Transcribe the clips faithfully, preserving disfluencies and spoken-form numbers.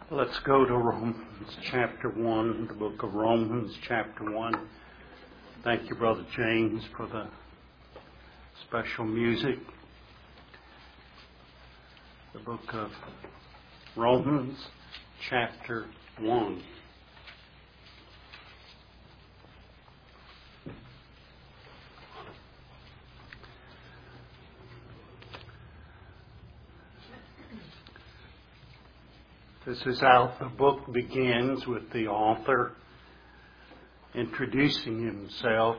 Let's go to Romans chapter one, the book of Romans chapter one. Thank you, Brother James, for the special music. The book of Romans chapter one. This is how the book begins, with the author introducing himself.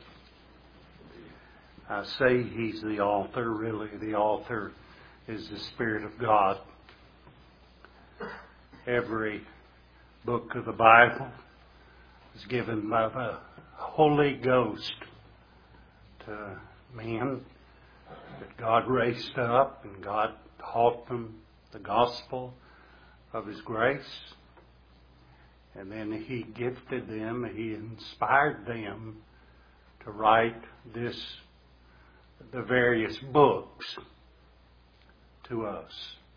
I say he's the author. Really, the author is the Spirit of God. Every book of the Bible is given by the Holy Ghost to men that God raised up, and God taught them the gospel of His grace, and then He gifted them, He inspired them to write this, the various books to us.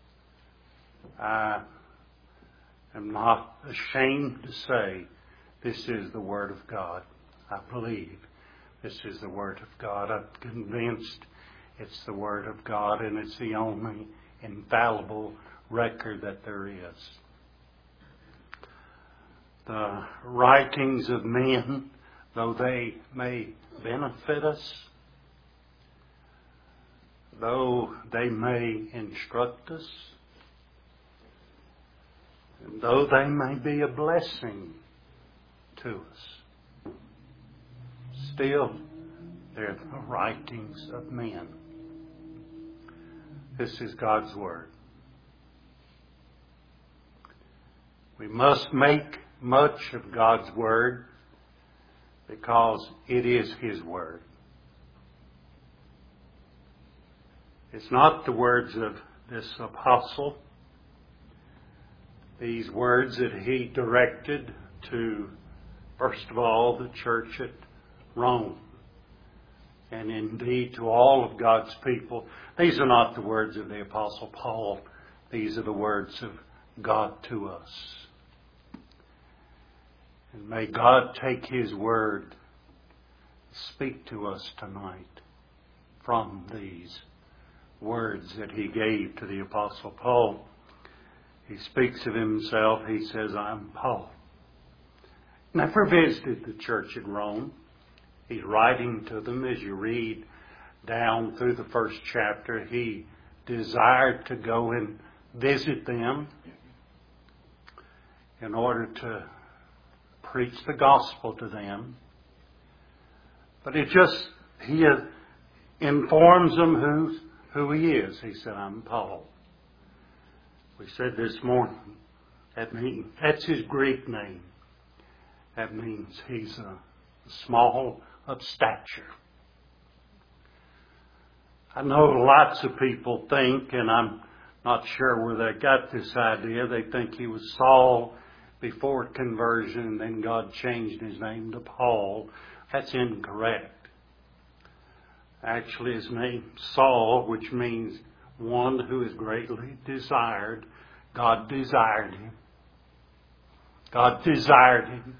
I am not ashamed to say this is the Word of God. I believe this is the Word of God. I'm convinced it's the Word of God, and it's the only infallible record that there is. The writings of men, though they may benefit us, though they may instruct us, and though they may be a blessing to us, still they're the writings of men. This is God's Word. We must make much of God's Word because it is His Word. It's not the words of this apostle. These words that he directed to, first of all, the church at Rome, and indeed to all of God's people. These are not the words of the apostle Paul. These are the words of God to us. And may God take His Word, speak to us tonight from these words that He gave to the Apostle Paul. He speaks of himself. He says, I'm Paul. Never visited the church in Rome. He's writing to them. As you read down through the first chapter, he desired to go and visit them in order to preach the gospel to them. But it just, he informs them who, who he is. He said, I'm Paul. We said this morning, that means, that's his Greek name. That means he's a small of stature. I know lots of people think, and I'm not sure where they got this idea, they think he was Saul before conversion, and then God changed his name to Paul. That's incorrect. Actually, his name Saul, which means one who is greatly desired. God desired him. God desired him.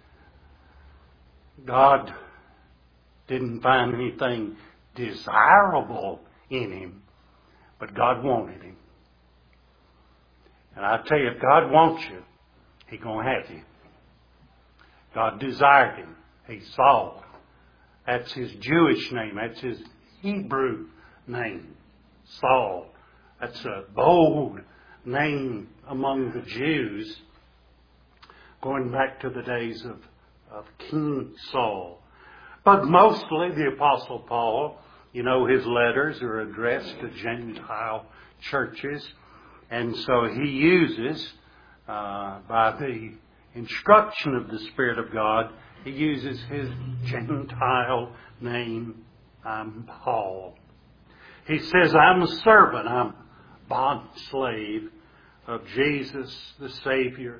God didn't find anything desirable in him, but God wanted him. And I tell you, if God wants you, He's going to have you. God desired him. He's Saul. That's his Jewish name. That's his Hebrew name. Saul. That's a bold name among the Jews, going back to the days of, of King Saul. But mostly the Apostle Paul, you know, his letters are addressed to Gentile churches. And so he uses, Uh, by the instruction of the Spirit of God, he uses his Gentile name, I'm Paul. He says, I'm a servant, I'm bond slave of Jesus the Savior,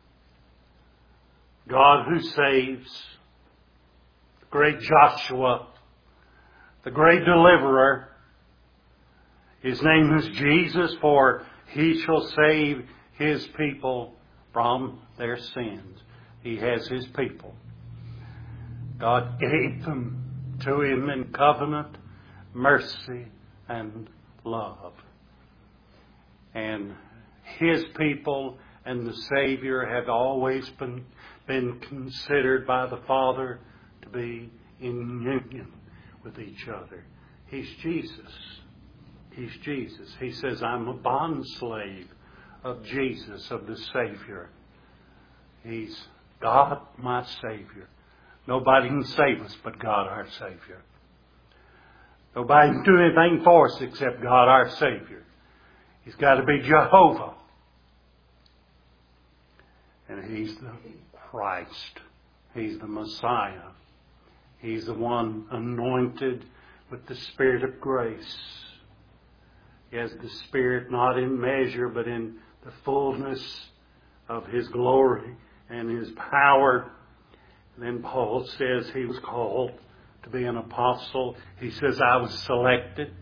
God who saves, the great Joshua, the great deliverer. His name is Jesus, for He shall save His people from their sins. He has His people. God gave them to Him in covenant, mercy, and love. And His people and the Savior have always been, been considered by the Father to be in union with each other. He's Jesus. He's Jesus. He says, I'm a bondslave of Jesus, of the Savior. He's God, my Savior. Nobody can save us but God, our Savior. Nobody can do anything for us except God, our Savior. He's got to be Jehovah. And He's the Christ. He's the Messiah. He's the one anointed with the Spirit of grace. He has the Spirit not in measure, but in the fullness of His glory and His power. And then Paul says he was called to be an apostle. He says, I was selected.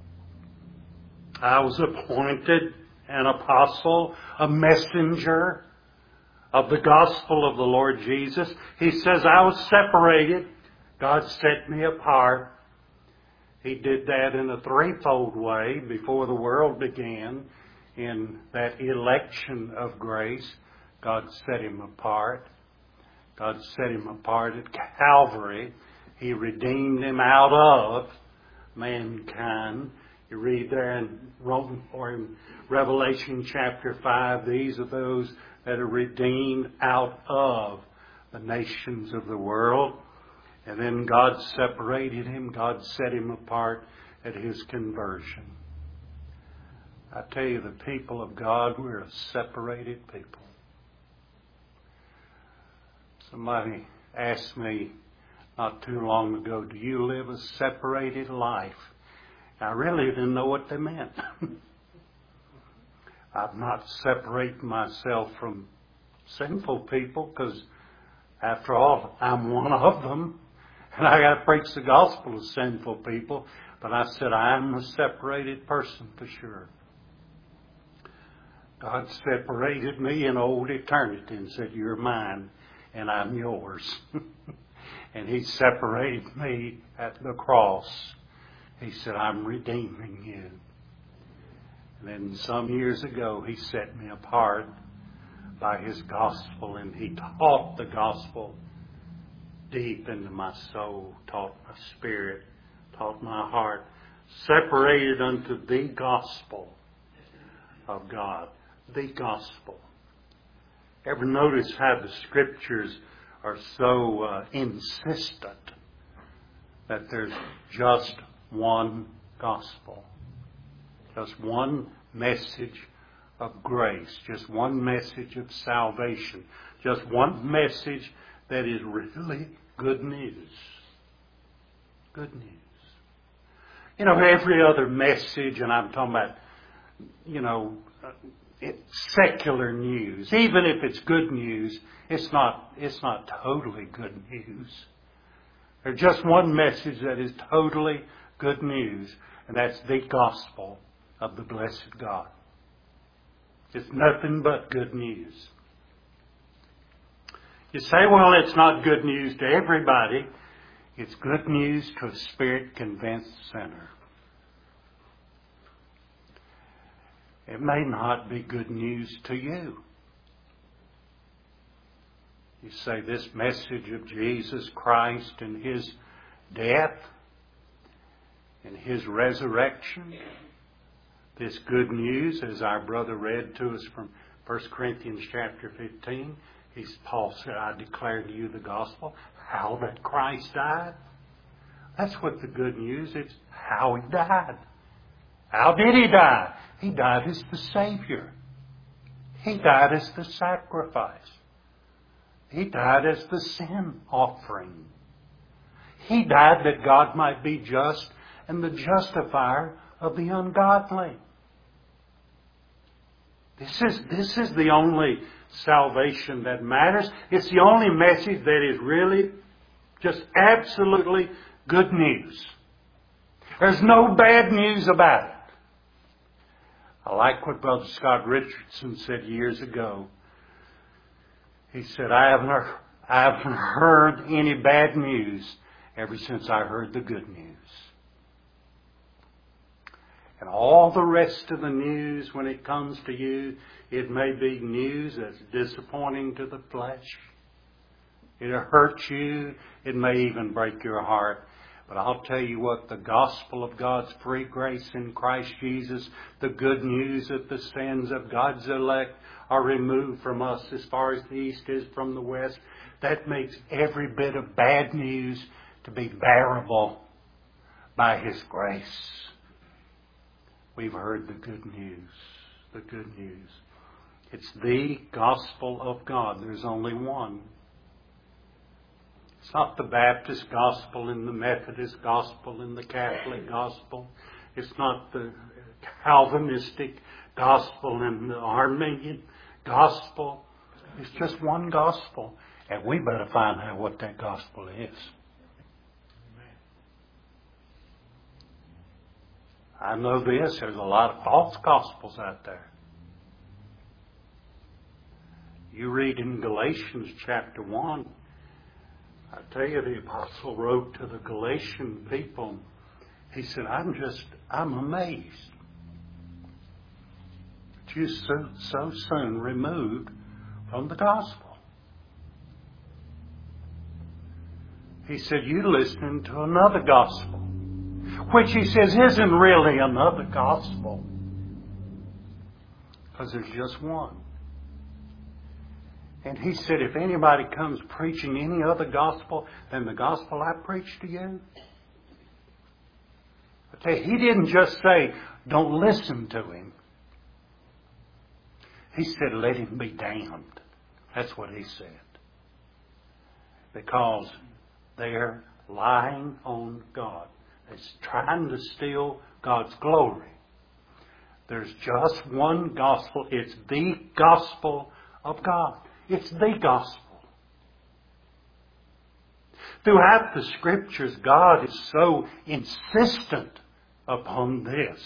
I was appointed an apostle, a messenger of the gospel of the Lord Jesus. He says, I was separated. God set me apart. He did that in a threefold way before the world began. In that election of grace, God set Him apart. God set Him apart at Calvary. He redeemed Him out of mankind. You read there in Rome, or in Revelation chapter five, these are those that are redeemed out of the nations of the world. And then God separated Him. God set Him apart at His conversion. I tell you, the people of God, we're a separated people. Somebody asked me not too long ago, do you live a separated life? I really didn't know what they meant. I'm not separating myself from sinful people because, after all, I'm one of them. And I got to preach the gospel to sinful people. But I said, I'm a separated person for sure. God separated me in old eternity and said, you're mine and I'm yours. And He separated me at the cross. He said, I'm redeeming you. And then some years ago, He set me apart by His gospel, and He taught the gospel deep into my soul, taught my spirit, taught my heart, separated unto the gospel of God. The gospel. Ever notice how the Scriptures are so uh, insistent that there's just one gospel? Just one message of grace. Just one message of salvation. Just one message that is really good news. Good news. You know, every other message, and I'm talking about, you know, it's secular news. Even if it's good news, it's not, it's not totally good news. There's just one message that is totally good news, and that's the gospel of the blessed God. It's nothing but good news. You say, well, it's not good news to everybody. It's good news to a Spirit-convinced sinner. It may not be good news to you. You say this message of Jesus Christ and His death and His resurrection, this good news, as our brother read to us from First Corinthians chapter fifteen, he's, Paul said, I declare to you the gospel, how that Christ died. That's what the good news is, how He died. How did He die? He died as the Savior. He died as the sacrifice. He died as the sin offering. He died that God might be just and the justifier of the ungodly. This is, this is the only salvation that matters. It's the only message that is really just absolutely good news. There's no bad news about it. I like what Brother Scott Richardson said years ago. He said, I haven't, heard, I haven't heard any bad news ever since I heard the good news. And all the rest of the news, when it comes to you, it may be news that's disappointing to the flesh. It'll hurt you. It may even break your heart. But I'll tell you what, the gospel of God's free grace in Christ Jesus, the good news that the sins of God's elect are removed from us as far as the east is from the west, that makes every bit of bad news to be bearable by His grace. We've heard the good news. The good news. It's the gospel of God. There's only one. It's not the Baptist gospel and the Methodist gospel and the Catholic gospel. It's not the Calvinistic gospel and the Arminian gospel. It's just one gospel. And we better find out what that gospel is. I know this, there's a lot of false gospels out there. You read in Galatians chapter one, I tell you, the apostle wrote to the Galatian people, he said, I'm just, I'm amazed that you so, so soon removed from the gospel. He said, you're listening to another gospel, which he says isn't really another gospel, because there's just one. And he said, if anybody comes preaching any other gospel than the gospel I preached to you, I tell you, he didn't just say, don't listen to him. He said, let him be damned. That's what he said. Because they're lying on God. It's trying to steal God's glory. There's just one gospel. It's the gospel of God. It's the gospel. Throughout the Scriptures, God is so insistent upon this.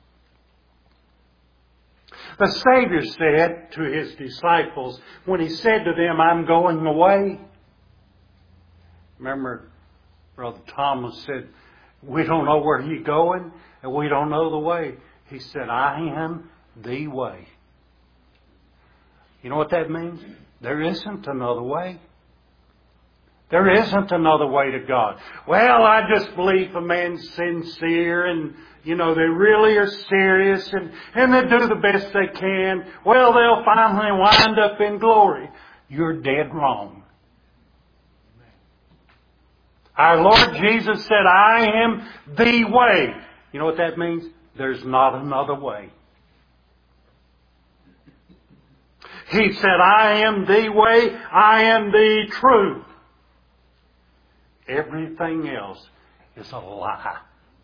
The Savior said to His disciples, when He said to them, I'm going away. Remember, Brother Thomas said, we don't know where He's going, and we don't know the way. He said, I am the way. You know what that means? There isn't another way. There isn't another way to God. Well, I just believe a man's sincere and, you know, they really are serious and, and they do the best they can. Well, they'll finally wind up in glory. You're dead wrong. Our Lord Jesus said, I am the way. You know what that means? There's not another way. He said, I am the way, I am the truth. Everything else is a lie.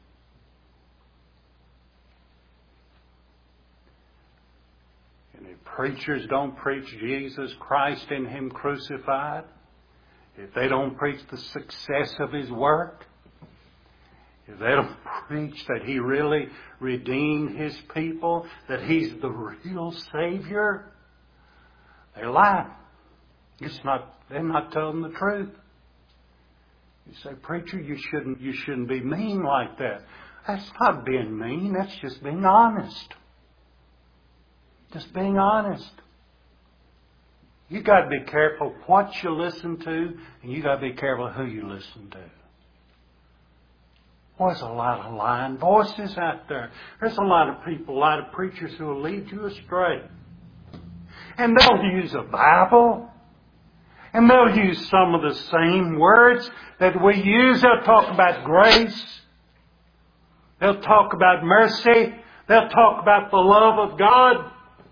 And if preachers don't preach Jesus Christ and Him crucified, if they don't preach the success of His work, if they don't preach that He really redeemed His people, that He's the real Savior, they're lying. It's not, they're not telling the truth. You say, preacher, you shouldn't, you shouldn't be mean like that. That's not being mean. That's just being honest. Just being honest. You got to be careful what you listen to, and you got to be careful who you listen to. Well, there's a lot of lying voices out there. There's a lot of people, a lot of preachers who will lead you astray. And they'll use a Bible. And they'll use some of the same words that we use. They'll talk about grace. They'll talk about mercy. They'll talk about the love of God.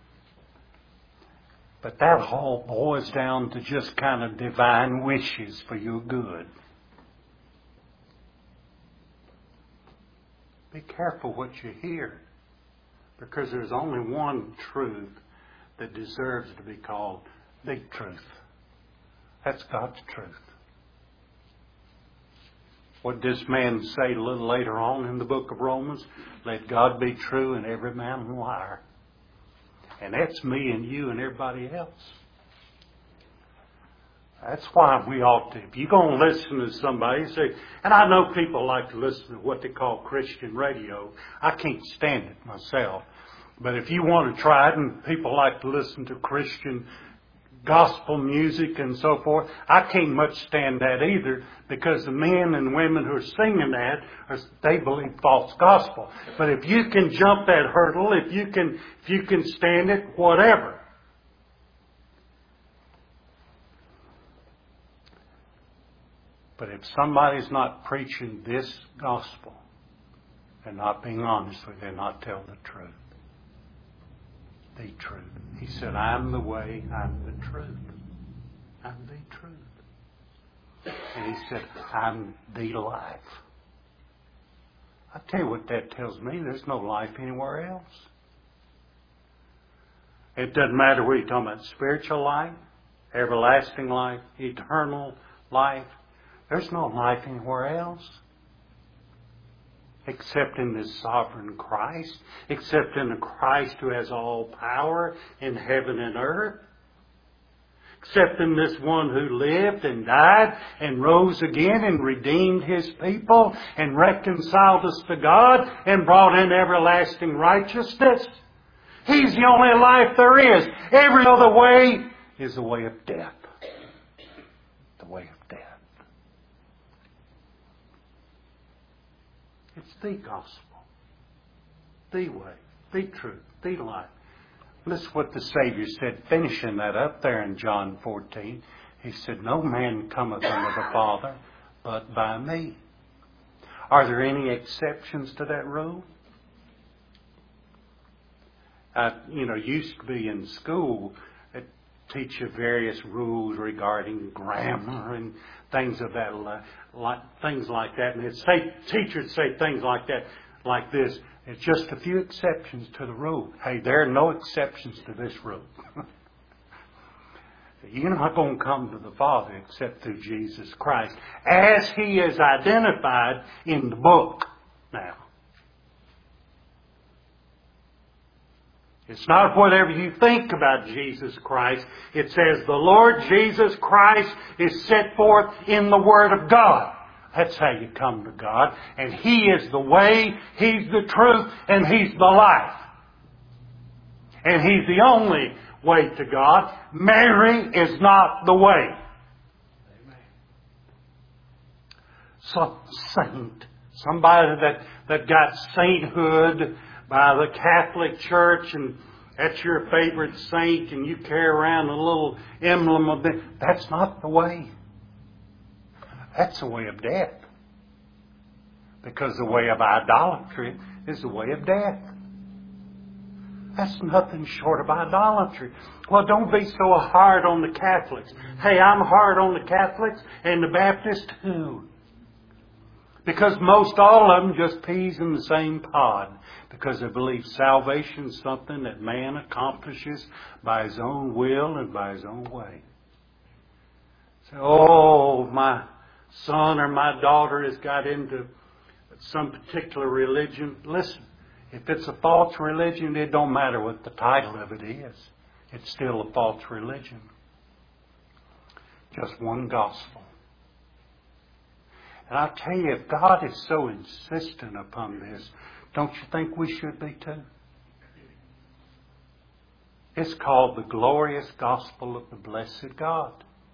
But that all boils down to just kind of divine wishes for your good. Be careful what you hear. Because there's only one truth that deserves to be called the truth. That's God's truth. What does this man say a little later on in the book of Romans? Let God be true and every man a liar. And that's me and you and everybody else. That's why we ought to. If you're going to listen to somebody, say, and I know people like to listen to what they call Christian radio. I can't stand it myself. But if you want to try it, and people like to listen to Christian gospel music and so forth, I can't much stand that either, because the men and women who are singing that, are, they believe false gospel. But if you can jump that hurdle, if you can, if you can stand it, whatever. But if somebody's not preaching this gospel, they're not being honest with you, they're not telling the truth. The truth. He said, I'm the way, I'm the truth. I'm the truth. And he said, I'm the life. I tell you what that tells me, there's no life anywhere else. It doesn't matter whether you're talking about spiritual life, everlasting life, eternal life. There's no life anywhere else. Except in this sovereign Christ. Except in the Christ who has all power in heaven and earth. Except in this one who lived and died and rose again and redeemed His people and reconciled us to God and brought in everlasting righteousness. He's the only life there is. Every other way is the way of death. The way of death. It's the gospel, the way, the truth, the life. Listen what the Savior said, finishing that up there in John fourteen. He said, no man cometh unto the Father but by me. Are there any exceptions to that rule? I, you know, used to be in school, it teach you various rules regarding grammar and things of that, like things like that. And it say teachers say things like that, like this. It's just a few exceptions to the rule. Hey, there are no exceptions to this rule. You're not going to come to the Father except through Jesus Christ, as He is identified in the book now. It's not whatever you think about Jesus Christ. It says the Lord Jesus Christ is set forth in the Word of God. That's how you come to God. And He is the way, He's the truth, and He's the life. And He's the only way to God. Mary is not the way. Amen. Some saint, somebody that, that got sainthood by the Catholic Church, and that's your favorite saint, and you carry around a little emblem of it. That's not the way. That's the way of death. Because the way of idolatry is the way of death. That's nothing short of idolatry. Well, don't be so hard on the Catholics. Hey, I'm hard on the Catholics and the Baptists too. Because most all of them just peas in the same pod. Because they believe salvation is something that man accomplishes by his own will and by his own way. So, oh, my son or my daughter has got into some particular religion. Listen, if it's a false religion, it don't matter what the title of it is. It's still a false religion. Just one gospel. And I tell you, if God is so insistent upon this, don't you think we should be too? It's called the glorious gospel of the blessed God.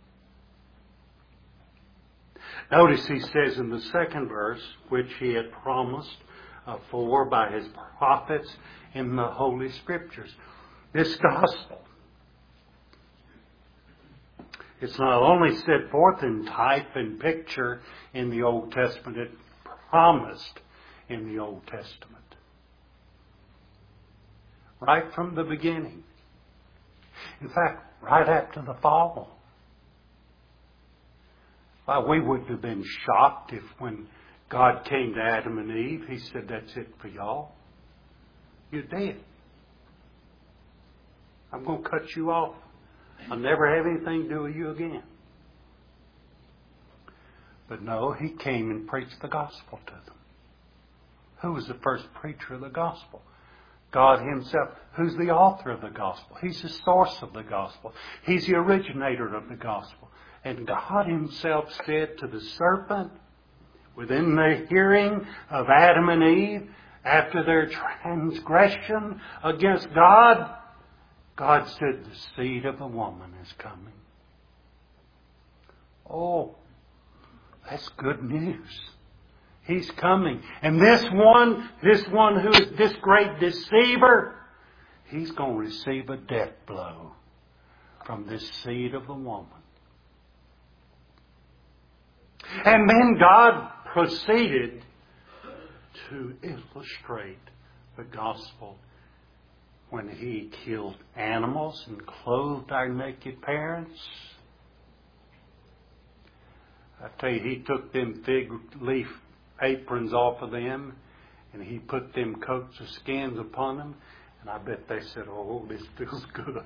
Notice he says in the second verse, which He had promised afore by His prophets in the Holy Scriptures. This gospel, it's not only set forth in type and picture in the Old Testament, it's promised in the Old Testament. Right from the beginning. In fact, right after the fall. Why, we wouldn't have been shocked if when God came to Adam and Eve, He said, that's it for y'all. You're dead. I'm going to cut you off. I'll never have anything to do with you again. But no, He came and preached the gospel to them. Who was the first preacher of the gospel? God Himself, who's the author of the gospel. He's the source of the gospel. He's the originator of the gospel. And God Himself said to the serpent, within the hearing of Adam and Eve, after their transgression against God, God said, the seed of the woman is coming. Oh, that's good news. He's coming. And this one, this one who is this great deceiver, he's going to receive a death blow from this seed of the woman. And then God proceeded to illustrate the gospel when He killed animals and clothed our naked parents. I tell you, He took them fig leaf aprons off of them and He put them coats of skins upon them. And I bet they said, oh, this feels good.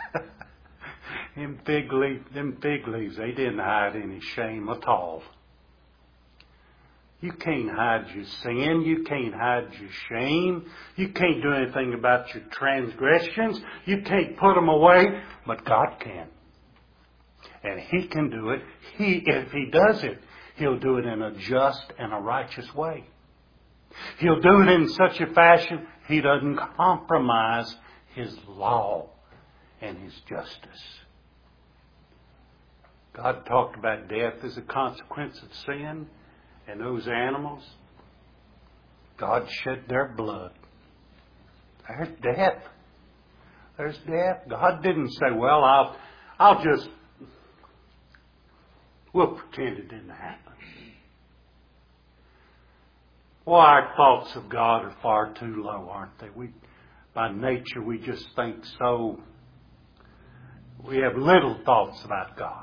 them, fig leaf, them fig leaves, they didn't hide any shame at all. You can't hide your sin. You can't hide your shame. You can't do anything about your transgressions. You can't put them away. But God can. And He can do it. He, if He does it, He'll do it in a just and a righteous way. He'll do it in such a fashion He doesn't compromise His law and His justice. God talked about death as a consequence of sin. And those animals, God shed their blood. There's death. There's death. God didn't say, well, I'll, I'll just, we'll pretend it didn't happen. Well, our thoughts of God are far too low, aren't they? We, by nature, we just think so. We have little thoughts about God.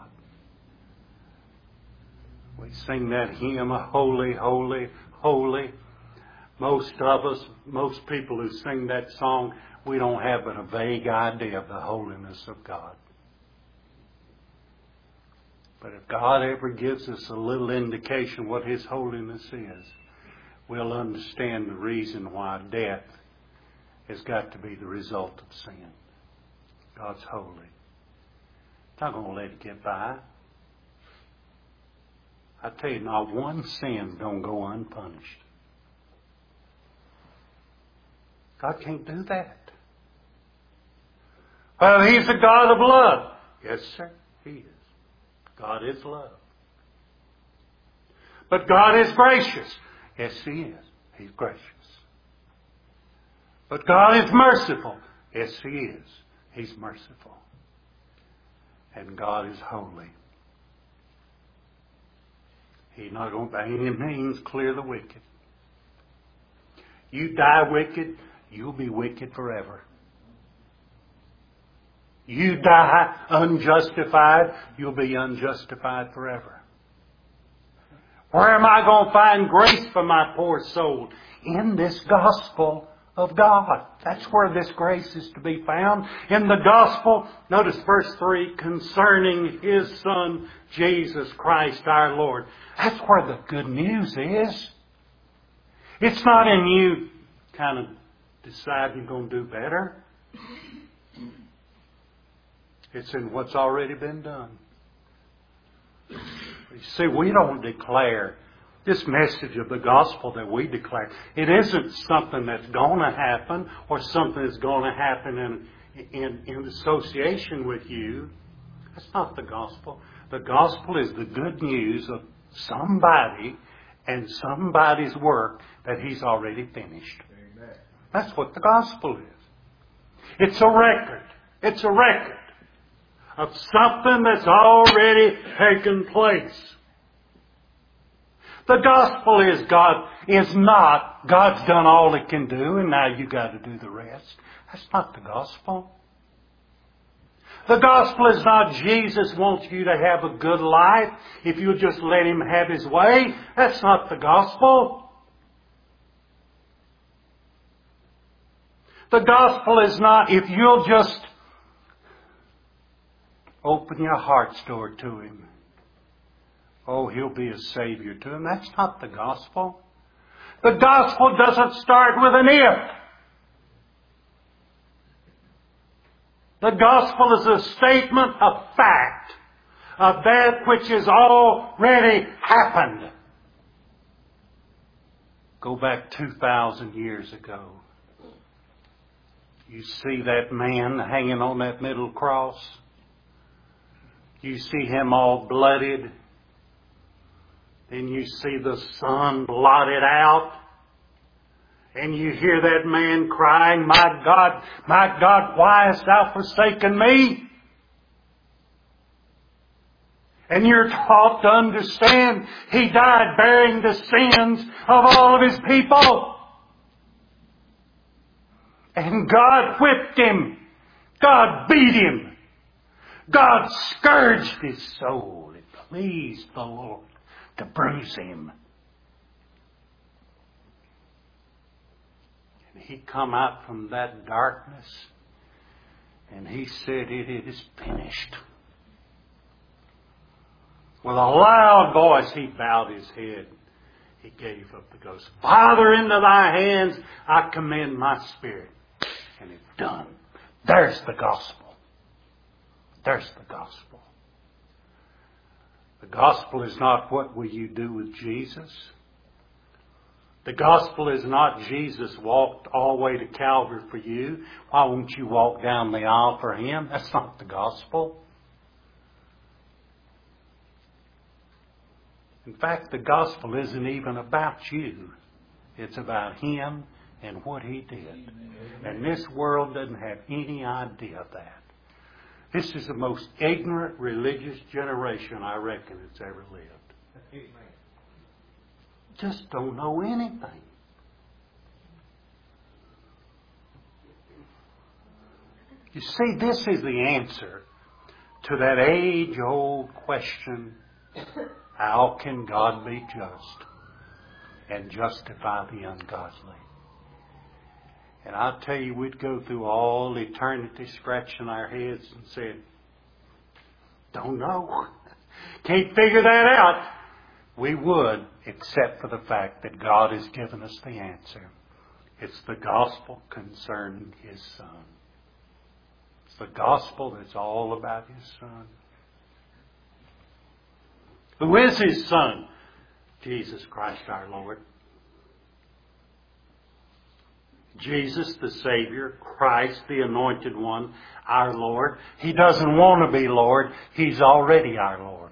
We sing that hymn, holy, holy, holy. Most of us, most people who sing that song, we don't have but a vague idea of the holiness of God. But if God ever gives us a little indication what His holiness is, we'll understand the reason why death has got to be the result of sin. God's holy. Not going to let it get by. I tell you, not one sin don't go unpunished. God can't do that. Well, He's a God of love. Yes, sir, He is. God is love. But God is gracious. Yes, He is. He's gracious. But God is merciful. Yes, He is. He's merciful. And God is holy. He's not going to by any means clear the wicked. You die wicked, you'll be wicked forever. You die unjustified, you'll be unjustified forever. Where am I going to find grace for my poor soul? In this gospel of God. That's where this grace is to be found. In the gospel, notice verse three, concerning His Son, Jesus Christ our Lord. That's where the good news is. It's not in you kind of deciding you're going to do better. It's in what's already been done. You see, we don't declare this message of the gospel that we declare. It isn't something that's going to happen or something that's going to happen in, in, in association with you. That's not the gospel. The gospel is the good news of somebody and somebody's work that He's already finished. Amen. That's what the gospel is. It's a record. It's a record of something that's already taken place. The gospel is God is not God's done all He can do and now you got to do the rest. That's not the gospel. The gospel is not Jesus wants you to have a good life if you'll just let Him have His way. That's not the gospel. The gospel is not if you'll just open your heart's door to Him. Oh, He'll be a Savior to him. That's not the gospel. The gospel doesn't start with an if. The gospel is a statement of fact of that which has already happened. Go back two thousand years ago. You see that man hanging on that middle cross. You see him all bloodied. Then you see the sun blotted out. And you hear that man crying, "My God, my God, why hast thou forsaken me?" And you're taught to understand He died bearing the sins of all of His people. And God whipped Him. God beat Him. God scourged His soul. It pleased the Lord to bruise Him. And He come out from that darkness and He said, "It is finished." With a loud voice He bowed His head. He gave up the ghost. "Father, into Thy hands I commend my spirit." And it's done. There's the gospel. There's the gospel. The gospel is not what will you do with Jesus. The gospel is not Jesus walked all the way to Calvary for you. Why won't you walk down the aisle for Him? That's not the gospel. In fact, the gospel isn't even about you. It's about Him and what He did. And this world doesn't have any idea of that. This is the most ignorant religious generation I reckon that's ever lived. Just don't know anything. You see, this is the answer to that age-old question, how can God be just and justify the ungodly? And I'll tell you, we'd go through all eternity scratching our heads and saying, don't know. Can't figure that out. We would, except for the fact that God has given us the answer. It's the gospel concerning His Son. It's the gospel that's all about His Son. Who is His Son? Jesus Christ our Lord. Jesus the Savior, Christ the Anointed One, our Lord. He doesn't want to be Lord. He's already our Lord.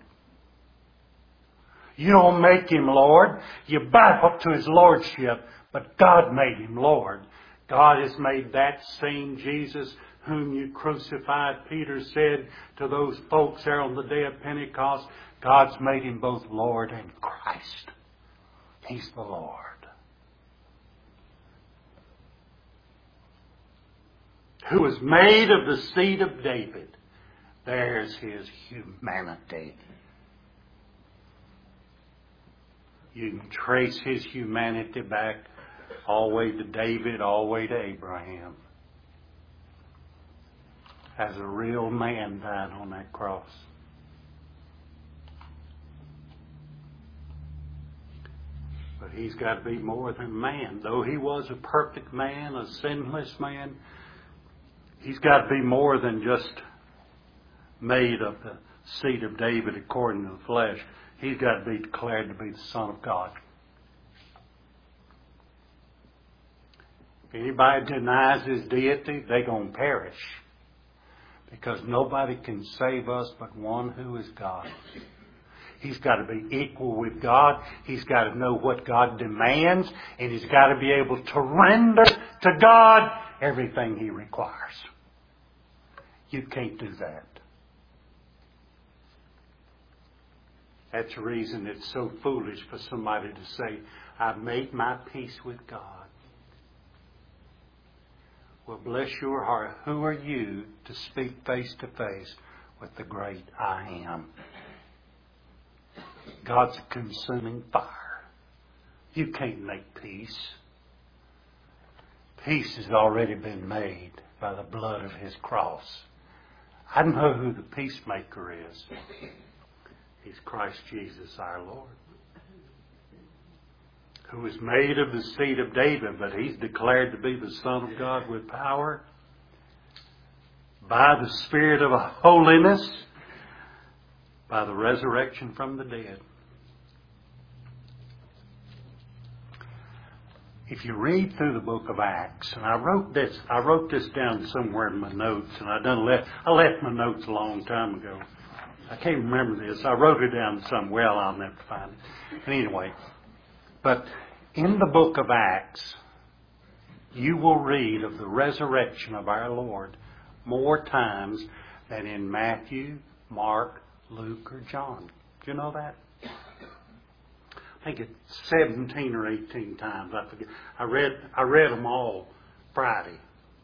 You don't make Him Lord. You back up to His Lordship, but God made Him Lord. God has made that same Jesus whom you crucified, Peter said to those folks there on the day of Pentecost, God's made Him both Lord and Christ. He's the Lord. Who was made of the seed of David. There's His humanity. You can trace His humanity back all the way to David, all the way to Abraham. As a real man died on that cross. But He's got to be more than man. Though He was a perfect man, a sinless man, He's got to be more than just made of the seed of David according to the flesh. He's got to be declared to be the Son of God. If anybody denies His deity, they're going to perish. Because nobody can save us but one who is God. He's got to be equal with God. He's got to know what God demands. And He's got to be able to render to God everything He requires. You can't do that. That's the reason it's so foolish for somebody to say, I've made my peace with God. Well, bless your heart. Who are you to speak face to face with the great I Am? God's a consuming fire. You can't make peace. Peace has already been made by the blood of His cross. I know who the peacemaker is. He's Christ Jesus our Lord. Who is made of the seed of David, but He's declared to be the Son of God with power. by the Spirit of holiness, by the resurrection from the dead. If you read through the book of Acts, and I wrote this, I wrote this down somewhere in my notes, and I done left, I left my notes a long time ago. I can't remember this. I wrote it down somewhere. Well, I'll never find it. And anyway, but in the book of Acts, you will read of the resurrection of our Lord more times than in Matthew, Mark, Luke, or John. Do you know that? I think it's seventeen or eighteen times. I forget. I read, I read them all Friday.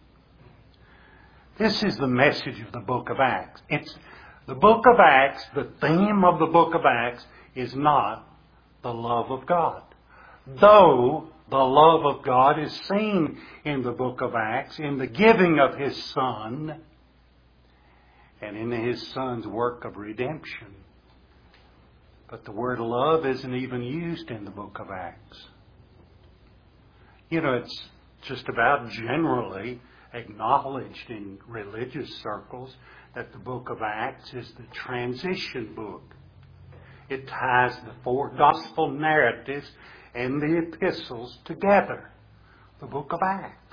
This is the message of the book of Acts. It's the book of Acts, the theme of the book of Acts is not the love of God. Though the love of God is seen in the book of Acts, in the giving of His Son, and in His Son's work of redemption. But the word love isn't even used in the book of Acts. You know, it's just about generally acknowledged in religious circles that the book of Acts is the transition book. It ties the four gospel narratives and the epistles together. The book of Acts.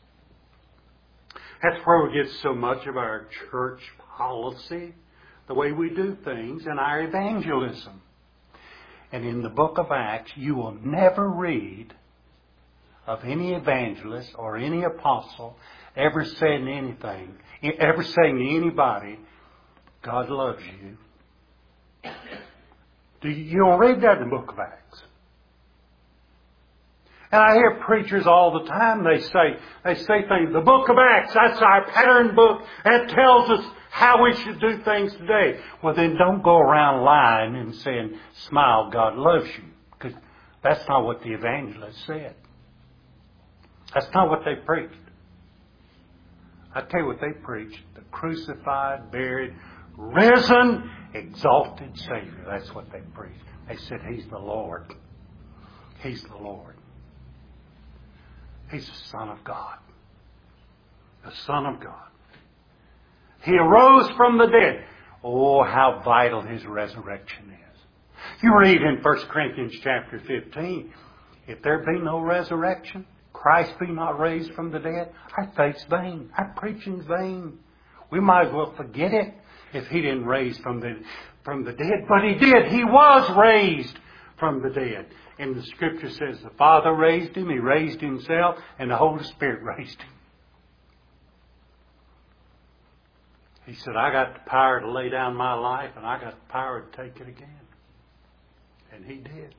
That's where we get so much of our church policy, the way we do things, and our evangelism. And in the book of Acts, you will never read of any evangelist or any apostle ever saying anything, ever saying to anybody, God loves you. Do you, you don't read that in the book of Acts. And I hear preachers all the time, they say, they say things, the book of Acts, that's our pattern book, that tells us how we should do things today. Well, then don't go around lying and saying, smile, God loves you. Because that's not what the evangelist said. That's not what they preached. I tell you what they preached. The crucified, buried, risen, exalted Savior. That's what they preached. They said, He's the Lord. He's the Lord. He's the Son of God. The Son of God. He arose from the dead. Oh, how vital His resurrection is. You read in First Corinthians chapter fifteen, if there be no resurrection, Christ be not raised from the dead, our faith's vain. Our preaching's vain. We might as well forget it if He didn't raise from the, from the dead. But He did. He was raised from the dead. And the Scripture says the Father raised Him, He raised Himself, and the Holy Spirit raised Him. He said, I got the power to lay down my life, and I got the power to take it again. And He did.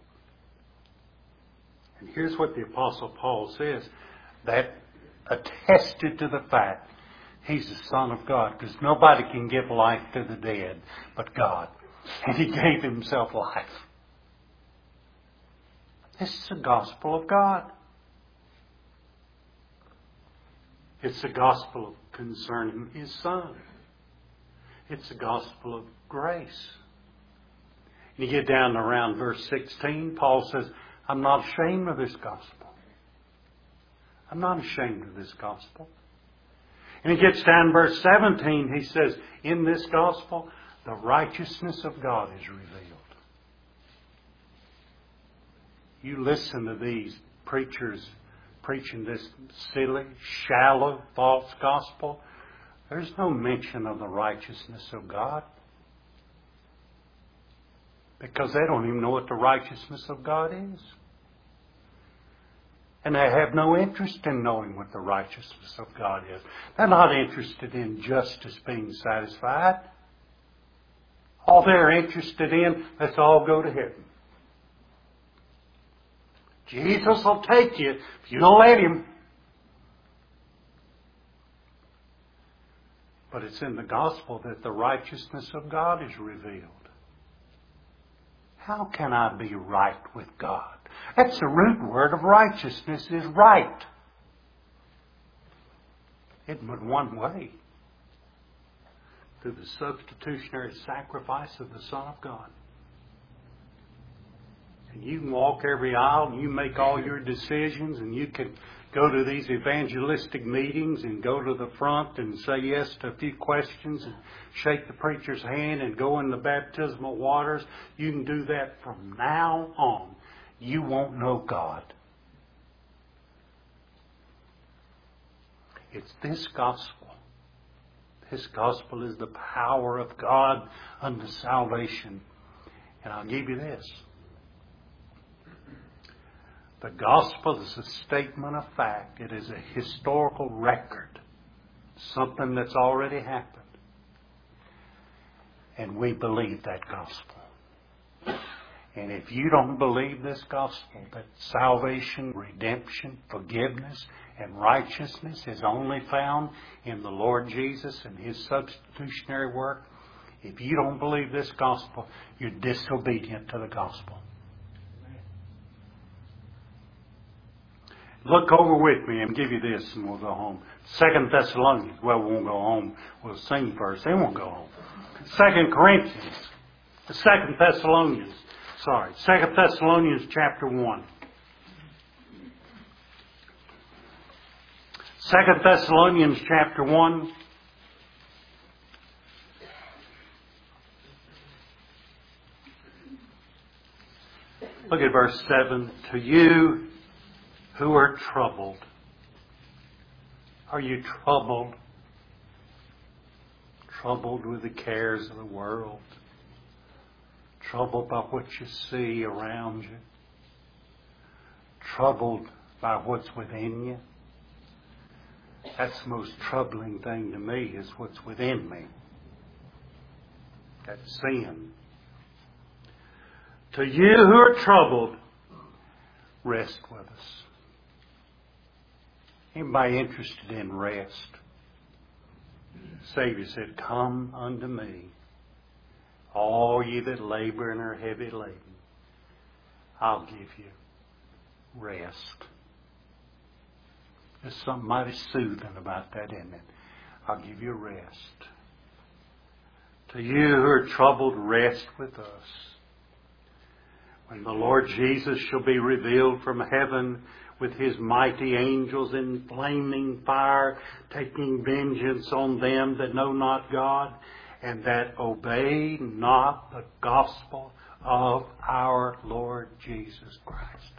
And here's what the Apostle Paul says, that attested to the fact He's the Son of God, because nobody can give life to the dead but God. And He gave Himself life. This is the gospel of God. It's the gospel concerning His Son. It's the gospel of grace. And you get down to around verse sixteen, Paul says, I'm not ashamed of this gospel. I'm not ashamed of this gospel. And he gets down to verse seventeen, he says, in this gospel, the righteousness of God is revealed. You listen to these preachers preaching this silly, shallow, false gospel. There's no mention of the righteousness of God. Because they don't even know what the righteousness of God is. And they have no interest in knowing what the righteousness of God is. They're not interested in justice being satisfied. All they're interested in, let's all go to heaven. Jesus will take you if you don't let Him. But it's in the gospel that the righteousness of God is revealed. How can I be right with God? That's the root word of righteousness, is right. It's but one way. Through the substitutionary sacrifice of the Son of God. And you can walk every aisle and you make all your decisions and you can go to these evangelistic meetings and go to the front and say yes to a few questions and shake the preacher's hand and go in the baptismal waters. You can do that from now on. You won't know God. It's this gospel. This gospel is the power of God unto salvation. And I'll give you this. The gospel is a statement of fact. It is a historical record. Something that's already happened. And we believe that gospel. And if you don't believe this gospel, that salvation, redemption, forgiveness, and righteousness is only found in the Lord Jesus and His substitutionary work, if you don't believe this gospel, you're disobedient to the gospel. Look over with me and give you this and we'll go home. Second Thessalonians. Well, we won't go home. We'll sing first. Then we'll go home. Second Corinthians. The Second Thessalonians. Sorry. Second Thessalonians chapter one. Second Thessalonians chapter one. Look at verse seven. To you who are troubled. Are you troubled? Troubled with the cares of the world. Troubled by what you see around you. Troubled by what's within you. That's the most troubling thing to me, is what's within me. That's sin. To you who are troubled, rest with us. Anybody interested in rest? The Savior said, come unto me, all ye that labor and are heavy laden. I'll give you rest. There's something mighty soothing about that, isn't it? I'll give you rest. To you who are troubled, rest with us. When the Lord Jesus shall be revealed from heaven with His mighty angels in flaming fire, taking vengeance on them that know not God and that obey not the gospel of our Lord Jesus Christ.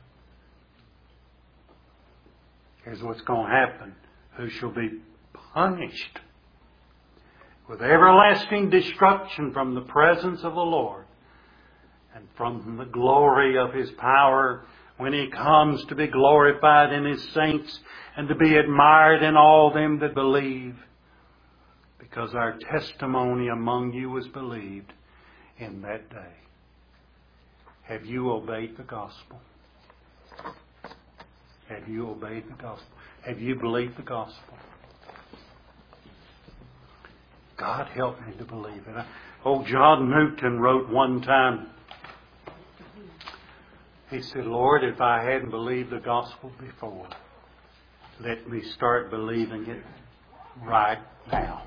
Here's what's going to happen. Who shall be punished with everlasting destruction from the presence of the Lord and from the glory of His power, when He comes to be glorified in His saints and to be admired in all them that believe, because our testimony among you was believed in that day. Have you obeyed the gospel? Have you obeyed the gospel? Have you believed the gospel? God help me to believe it. Old John Newton wrote one time, he said, Lord, if I hadn't believed the gospel before, let me start believing it right now.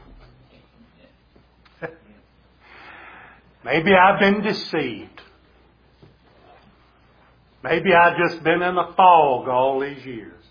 Maybe I've been deceived. Maybe I've just been in a fog all these years.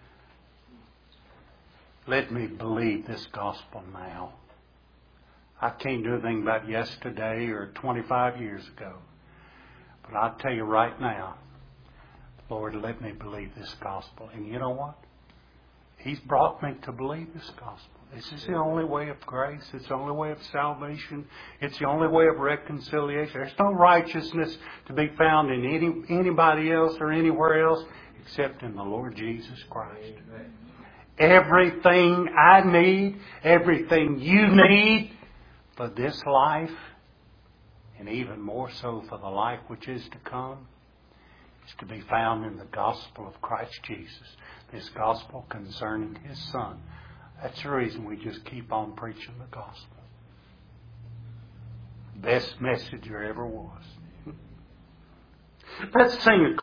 Let me believe this gospel now. I can't do anything about yesterday or twenty-five years ago. But I'll tell you right now, Lord, let me believe this gospel. And you know what? He's brought me to believe this gospel. This is the only way of grace. It's the only way of salvation. It's the only way of reconciliation. There's no righteousness to be found in any anybody else or anywhere else except in the Lord Jesus Christ. Amen. Everything I need, everything you need for this life, and even more so for the life which is to come, is to be found in the gospel of Christ Jesus. This gospel concerning His Son. That's the reason we just keep on preaching the gospel. Best message there ever was. Let's sing a